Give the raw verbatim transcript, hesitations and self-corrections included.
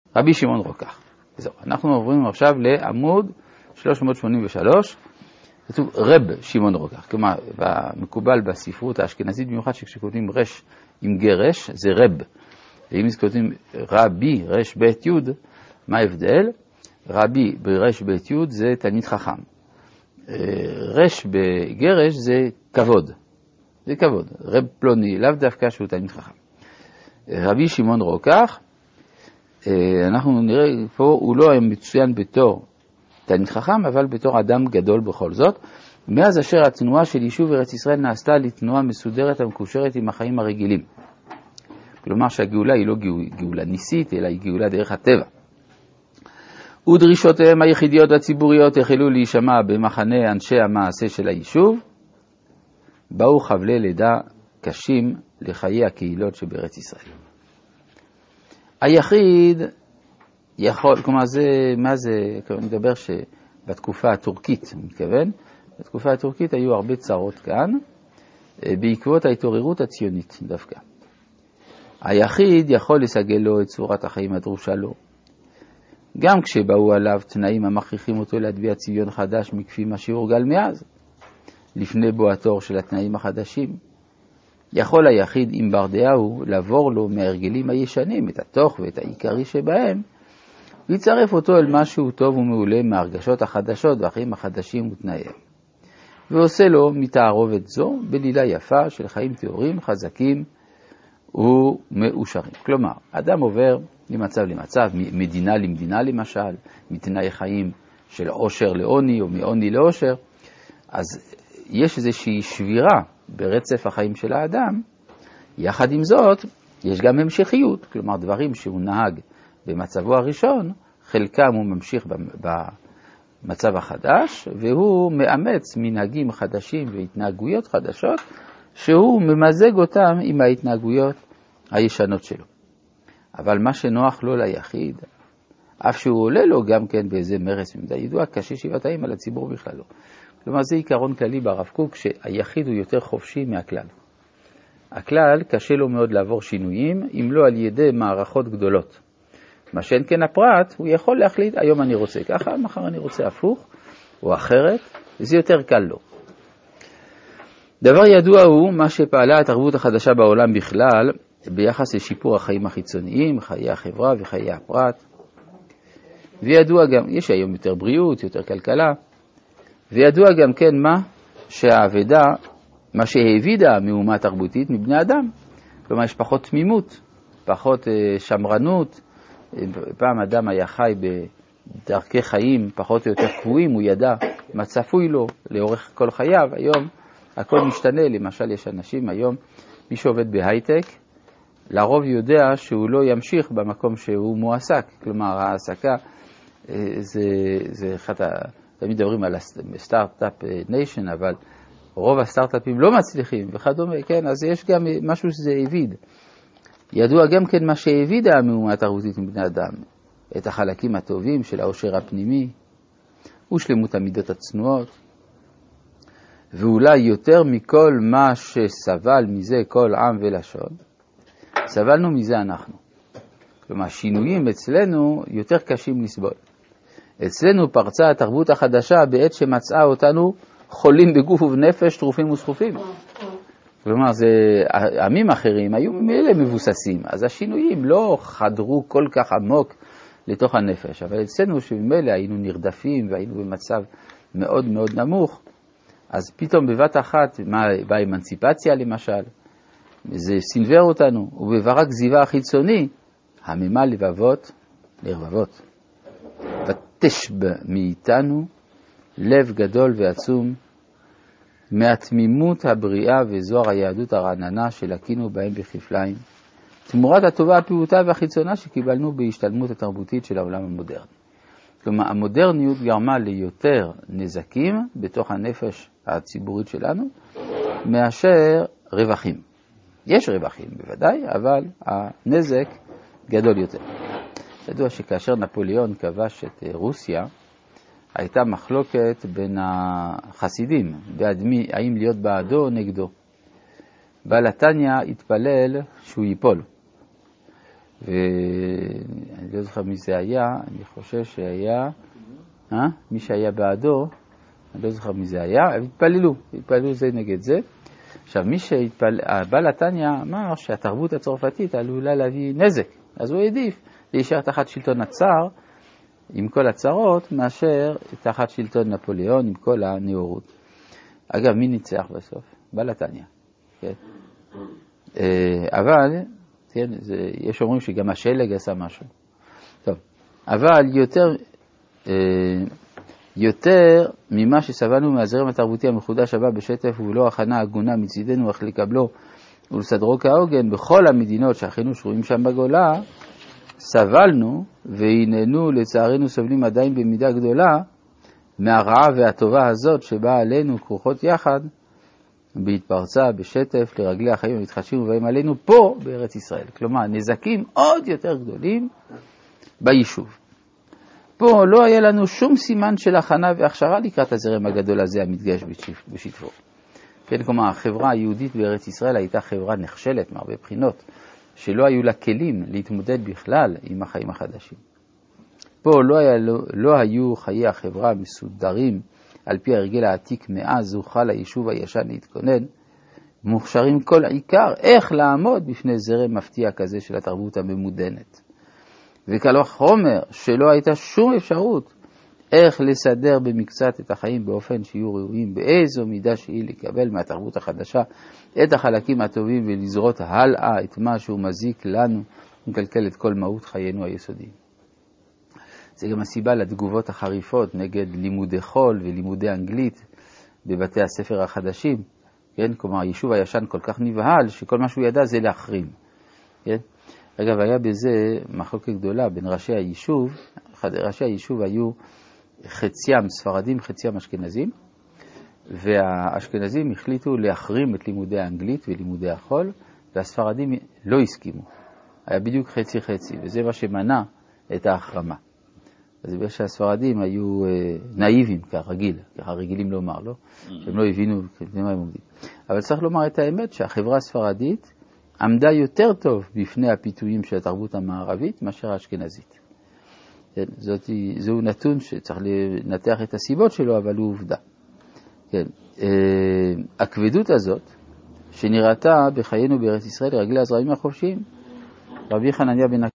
רבי שמעון רוקח. זהו, אנחנו עוברים עכשיו לעמוד שלוש מאות שמונים ושלוש, כתוב רב שמעון רוקח. כלומר, מקובל בספרות האשכנזית במיוחד שכשכותבים רש עם גרש, זה רב. ואם כותבים רבי, רש בית יוד, מה ההבדל? רבי ברש בית יוד זה תלמיד חכם. רש בגרש זה כבוד. זה כבוד. רב פלוני, לאו דווקא שהוא תלמיד חכם. רבי שמעון רוקח, אנחנו נראה פה, הוא לא היה מצוין בתור תלמיד חכם, אבל בתור אדם גדול בכל זאת. מאז אשר התנועה של יישוב ארץ ישראל נעשתה לתנועה מסודרת המקושרת עם החיים הרגילים. כלומר שהגאולה היא לא גאולה ניסית, אלא היא גאולה דרך הטבע. ודרישותיהם היחידיות והציבוריות החלו להישמע במחנה אנשי המעשה של היישוב, באו חבלי לידה קשים לחיי הקהילות שבארץ ישראל. היחיד יכול, כלומר זה, מה זה, אני מדבר שבתקופה הטורקית, אני מתכוון, בתקופה הטורקית היו הרבה צרות כאן, בעקבות ההתעוררות הציונית דווקא. היחיד יכול לסגל לו את צורת החיים הדרושה לו. גם כשבאו עליו תנאים המכריחים אותו להטביע צביון חדש מכפי מה שהורגל מאז, לפני בוא התור של התנאים החדשים, יכול היחיד עם ברדאהו לעבור לו מהרגלים הישנים את התוך ואת העיקרי שבהם, ויצרף אותו אל משהו טוב ומעולה מהרגשות החדשות והחיים החדשים ותנאיהם. ועושה לו מתערובת זו בלילה יפה של חיים תיאורים חזקים ומאושרים. כלומר, אדם עובר ממצב למצב, מדינה למדינה למשל, מתנאי חיים של עושר לעוני או מעוני לעושר, אז יש איזושהי שבירה ברצף החיים של האדם. יחד עם זאת, יש גם המשכיות, כלומר דברים שהוא נהג במצבו הראשון, חלקם הוא ממשיך במצב החדש, והוא מאמץ מנהגים חדשים והתנהגויות חדשות, שהוא ממזג אותם עם ההתנהגויות הישנות שלו. אבל מה שנוח לו ליחיד, אף שהוא עולה לו גם כן באיזה מרס ממדי ידוע, קשה שבעתיים על הציבור בכללו. כלומר, זה עיקרון כללי ברב קוק, שהיחיד הוא יותר חופשי מהכלל. הכלל קשה לו מאוד לעבור שינויים, אם לא על ידי מערכות גדולות. מה שאין כן הפרט, הוא יכול להחליט, היום אני רוצה ככה, מחר אני רוצה הפוך, או אחרת, וזה יותר קל לו. דבר ידוע הוא מה שפעלה התרבות החדשה בעולם בכלל, ביחס לשיפור החיים החיצוניים, חיי החברה וחיי הפרט. וידוע גם, יש היום יותר בריאות, יותר כלכלה, וידוע גם כן מה שהעבדה, מה שהעבידה מהומה תרבותית מבני אדם. כלומר, יש פחות תמימות, פחות שמרנות. פעם אדם היה חי בדרכי חיים פחות או יותר קבועים, הוא ידע מה צפוי לו לאורך כל חייו. היום הכל משתנה, למשל יש אנשים היום, מי שעובד בהייטק, לרוב יודע שהוא לא ימשיך במקום שהוא מועסק. כלומר, העסקה זה, זה אחד ה... תמיד מדברים על הסטארט-אפ ניישן, אבל רוב הסטארט-אפים לא מצליחים וכדומה, כן? אז יש גם משהו שזה העביד. ידוע גם כן מה שהעבידה המהומה התרבותית מבני אדם, את החלקים הטובים של העושר הפנימי, ושלמות המידות הצנועות, ואולי יותר מכל מה שסבל מזה כל עם ולשון, סבלנו מזה אנחנו. כלומר, שינויים אצלנו יותר קשים לסבול. אצלנו פרצה התרבות החדשה בעת שמצאה אותנו חולים בגוף ובנפש, טרופים וסחופים. כלומר, זה, עמים אחרים היו ממילא מבוססים, אז השינויים לא חדרו כל כך עמוק לתוך הנפש. אבל אצלנו שממילא היינו נרדפים והיינו במצב מאוד מאוד נמוך, אז פתאום בבת אחת, באמנציפציה למשל, זה סנבר אותנו, ובברק זיווה החיצוני, הממה לבבות לרבבות. ותשב מאיתנו לב גדול ועצום, מהתמימות הבריאה וזוהר היהדות הרעננה שלקינו בהם בכפליים, תמורת הטובה הפעוטה והחיצונה שקיבלנו בהשתלמות התרבותית של העולם המודרני. כלומר, המודרניות גרמה ליותר נזקים בתוך הנפש הציבורית שלנו, מאשר רווחים. יש רווחים בוודאי, אבל הנזק גדול יותר. ידוע שכאשר נפוליאון כבש את רוסיה, הייתה מחלוקת בין החסידים, באדמי, האם להיות בעדו או נגדו. בעל התניא התפלל שהוא ייפול. ואני לא זוכר מי זה היה, אני חושב שהיה, אה? מי שהיה בעדו, אני לא זוכר מי זה היה, הם התפללו, התפללו זה נגד זה. עכשיו, מי שהתפלל, בעל התניא אמר שהתרבות הצרפתית עלולה להביא נזק, אז הוא העדיף להישאר תחת שלטון הצאר, עם כל הצרות, מאשר תחת שלטון נפוליאון, עם כל הנאורות. אגב, מי ניצח בסוף? בעל התניא. כן? אבל, כן, זה, יש אומרים שגם השלג עשה משהו. טוב, אבל יותר, יותר ממה שסבלנו מהזרם התרבותי המחודש הבא בשטף ולא הכנה הגונה מצידנו איך לקבלו ולסדרו כהוגן בכל המדינות שאחינו שרויים שם בגולה, סבלנו והננו לצערנו סובלים עדיין במידה גדולה מהרעה והטובה הזאת שבאה עלינו כרוכות יחד בהתפרצה בשטף לרגלי החיים המתחדשים ובאים עלינו פה בארץ ישראל. כלומר, נזקים עוד יותר גדולים ביישוב. פה לא היה לנו שום סימן של הכנה והכשרה לקראת הזרם הגדול הזה המתגייש בשטפו. כן, כלומר, החברה היהודית בארץ ישראל הייתה חברה נכשלת מהרבה בחינות, שלא היו לה כלים להתמודד בכלל עם החיים החדשים. פה לא, היה, לא, לא היו חיי החברה מסודרים על פי הרגל העתיק מאז הוחל היישוב הישן להתכונן, מוכשרים כל עיקר איך לעמוד בפני זרם מפתיע כזה של התרבות הממודנת. וקל וחומר שלא הייתה שום אפשרות איך לסדר במקצת את החיים באופן שיהיו ראויים באיזו מידה שהיא לקבל מהתרבות החדשה את החלקים הטובים ולזרות הלאה את מה שהוא מזיק לנו ומקלקל את כל מהות חיינו היסודיים. זה גם הסיבה לתגובות החריפות נגד לימודי חול ולימודי אנגלית בבתי הספר החדשים. כן? כלומר, היישוב הישן כל כך נבהל שכל מה שהוא ידע זה להחרים. כן? אגב, היה בזה מחלוקת גדולה בין ראשי היישוב. ראשי היישוב היו חציים ספרדים, חציים אשכנזים, והאשכנזים החליטו להחרים את לימודי האנגלית ולימודי החול, והספרדים לא הסכימו. היה בדיוק חצי חצי, וזה מה שמנע את ההחרמה. אז בגלל שהספרדים היו נאיבים כרגיל, ככה רגילים לומר, לא? שהם לא הבינו מה הם עומדים. אבל צריך לומר את האמת שהחברה הספרדית עמדה יותר טוב בפני הפיתויים של התרבות המערבית מאשר האשכנזית. כן, זאת, זהו נתון שצריך לנתח את הסיבות שלו, אבל הוא עובדה. כן, הכבדות הזאת שנראתה בחיינו בארץ ישראל לרגלי הזרמים החופשיים, רבי חנניה בן